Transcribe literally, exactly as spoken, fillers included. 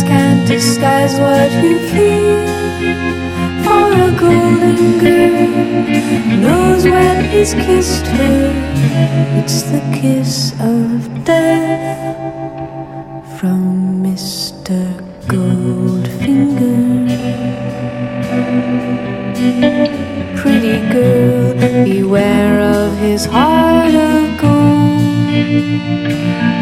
can't disguise what you feel for a golden girl. Knows when he's kissed her, it's the kiss of death from Mister Goldfinger. Pretty girl, beware of his heart of gold.